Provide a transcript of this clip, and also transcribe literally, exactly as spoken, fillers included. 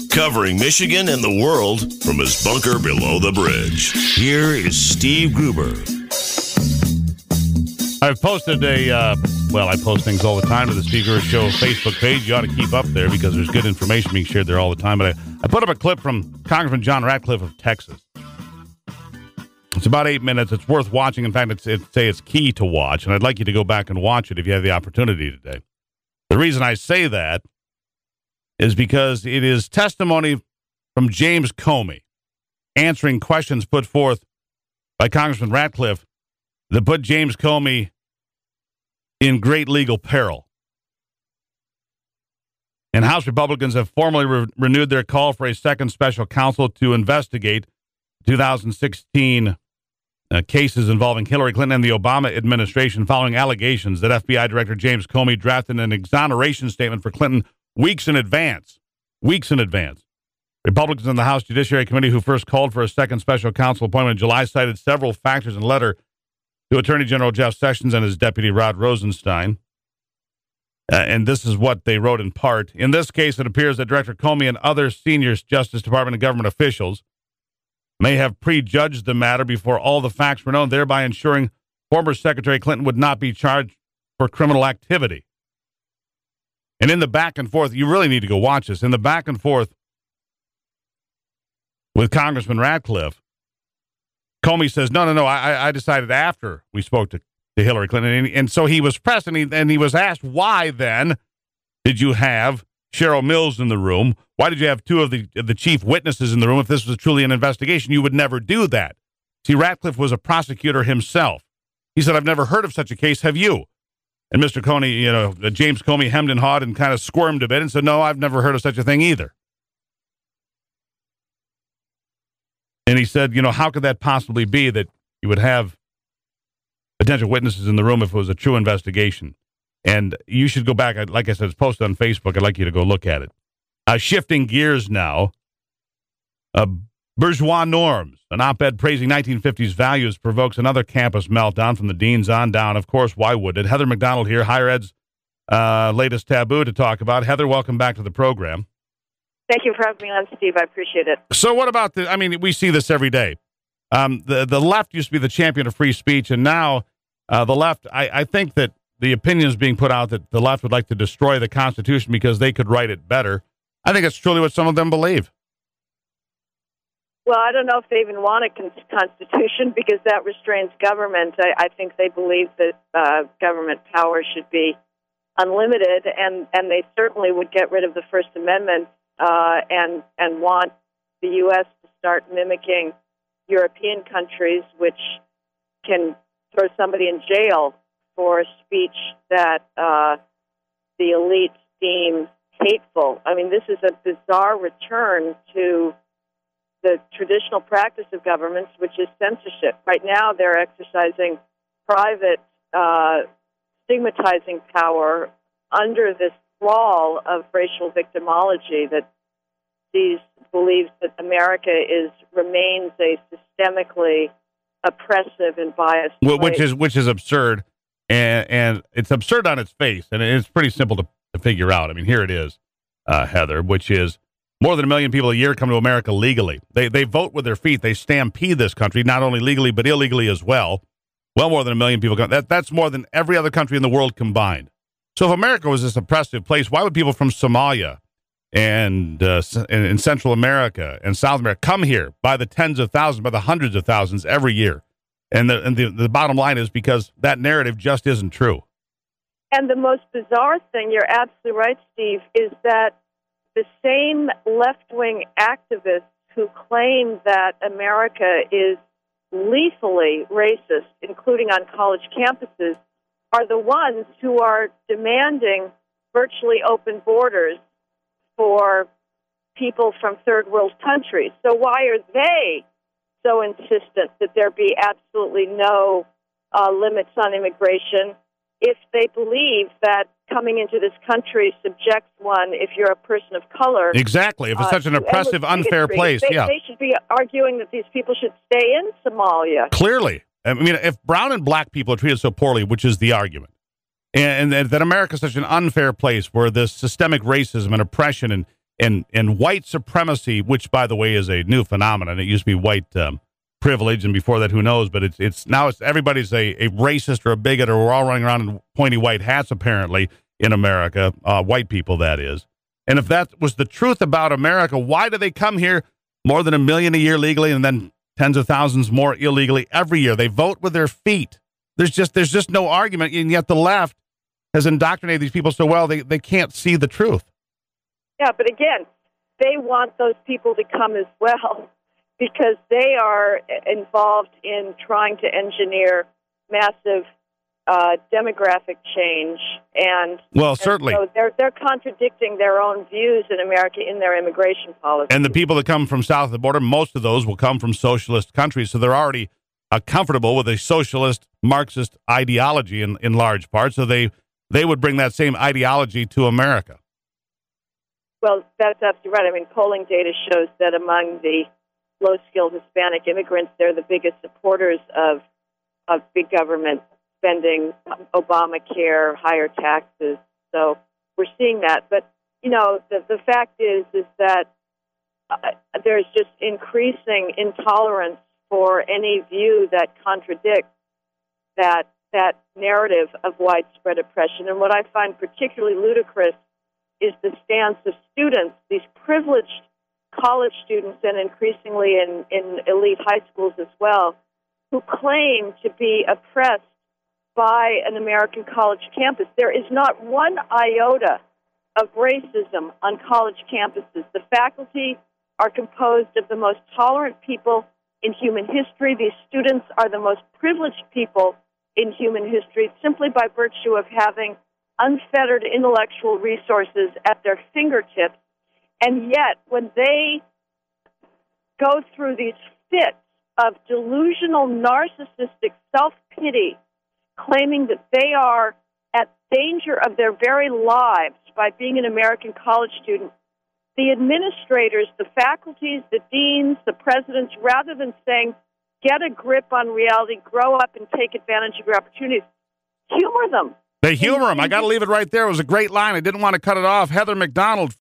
covering Michigan and the world from his bunker below the bridge. Here is Steve Gruber. I've posted a, uh, well, I post things all the time to the Steve Gruber Show Facebook page. You ought to keep up there because there's good information being shared there all the time. But I, I put up a clip from Congressman John Ratcliffe of Texas. It's about eight minutes. It's worth watching. In fact, it's, it's say it's key to watch, and I'd like you to go back and watch it if you have the opportunity today. The reason I say that is because it is testimony from James Comey answering questions put forth by Congressman Ratcliffe that put James Comey in great legal peril. And House Republicans have formally re- renewed their call for a second special counsel to investigate two thousand sixteen uh, cases involving Hillary Clinton and the Obama administration following allegations that F B I Director James Comey drafted an exoneration statement for Clinton weeks in advance. Weeks in advance. Republicans in the House Judiciary Committee, who first called for a second special counsel appointment in July, cited several factors in a letter to Attorney General Jeff Sessions and his deputy Rod Rosenstein. Uh, and this is what they wrote in part. In this case, it appears that Director Comey and other senior Justice Department and government officials may have prejudged the matter before all the facts were known, thereby ensuring former Secretary Clinton would not be charged for criminal activity. And in the back and forth, you really need to go watch this. In the back and forth with Congressman Ratcliffe, Comey says, no, no, no, I, I decided after we spoke to, to Hillary Clinton. And, and so he was pressed, and he, and he was asked, why then did you have Cheryl Mills in the room? Why did you have two of the, of the chief witnesses in the room if this was truly an investigation? You would never do that. See, Ratcliffe was a prosecutor himself. He said, I've never heard of such a case. Have you? And Mister Comey, you know, James Comey hemmed and hawed and kind of squirmed a bit and said, no, I've never heard of such a thing either. And he said, you know, how could that possibly be that you would have potential witnesses in the room if it was a true investigation? And you should go back. Like I said, it's posted on Facebook. I'd like you to go look at it. Uh, shifting gears now. Uh, Bourgeois norms. An op-ed praising nineteen fifties values provokes another campus meltdown from the deans on down. Of course, why would it? Heather McDonald here, Higher Ed's uh, latest taboo to talk about. Heather, welcome back to the program. Thank you for having me on, Steve. I appreciate it. So what about the, I mean, we see this every day. Um, the, the left used to be the champion of free speech, and now uh, the left, I, I think that the opinion is being put out that the left would like to destroy the Constitution because they could write it better. I think it's truly what some of them believe. Well, I don't know if they even want a con- constitution because that restrains government. I, I think they believe that uh, government power should be unlimited, and, and they certainly would get rid of the First Amendment uh, and and want the U S to start mimicking European countries, which can throw somebody in jail for speech that uh, the elite deem hateful. I mean, this is a bizarre return to the traditional practice of governments, which is censorship. Right now, they're exercising private uh, stigmatizing power under this thrall of racial victimology that sees, believes that America is remains a systemically oppressive and biased Well, place. which is which is absurd, and and it's absurd on its face, and it's pretty simple to, to figure out. I mean, here it is, uh, Heather, which is more than a million people a year come to America legally. They they vote with their feet. They stampede this country, not only legally but illegally as well. Well, more than a million people come. That that's more than every other country in the world combined. So if America was this oppressive place, why would people from Somalia and uh, in, in Central America and South America come here by the tens of thousands, by the hundreds of thousands every year? And the and the, the bottom line is because that narrative just isn't true. And the most bizarre thing, you're absolutely right, Steve, is that the same left-wing activists who claim that America is lethally racist, including on college campuses, are the ones who are demanding virtually open borders for people from third world countries. So why are they so insistent that there be absolutely no uh, limits on immigration if they believe that coming into this country subjects one, if you're a person of color? Exactly. If it's uh, such an oppressive, unfair place, they, yeah. They should be arguing that these people should stay in Somalia. Clearly. I mean, if brown and black people are treated so poorly, which is the argument, and, and that America is such an unfair place where this systemic racism and oppression and, and and white supremacy, which by the way is a new phenomenon. It used to be white um, privilege, and before that, who knows? But it's it's now it's everybody's a, a racist or a bigot, or we're all running around in pointy white hats apparently in America, uh, white people that is. And if that was the truth about America, why do they come here more than a million a year legally, and then tens of thousands more illegally every year? They vote with their feet. There's just there's just no argument, and yet the left has indoctrinated these people so well they, they can't see the truth. Yeah, but again, they want those people to come as well because they are involved in trying to engineer massive uh, demographic change. And well, certainly. And so they're, they're contradicting their own views in America in their immigration policy. And the people that come from south of the border, most of those will come from socialist countries, so they're already uh, comfortable with a socialist Marxist ideology in, in large part, so they, they would bring that same ideology to America. Well, that's absolutely right. I mean, polling data shows that among the low-skilled Hispanic immigrants, they're the biggest supporters of of big government spending, Obamacare, higher taxes. So we're seeing that. But, you know, the, the fact is is that uh, there's just increasing intolerance for any view that contradicts that that narrative of widespread oppression. And what I find particularly ludicrous is the stance of students, these privileged college students and increasingly in, in elite high schools as well, who claim to be oppressed by an American college campus. There is not one iota of racism on college campuses. The faculty are composed of the most tolerant people in human history. These students are the most privileged people in human history simply by virtue of having unfettered intellectual resources at their fingertips. And yet, when they go through these fits of delusional, narcissistic self-pity, claiming that they are at danger of their very lives by being an American college student, the administrators, the faculties, the deans, the presidents, rather than saying, get a grip on reality, grow up and take advantage of your opportunities, humor them. They humor him. I got to leave it right there. It was a great line. I didn't want to cut it off. Heather McDonald,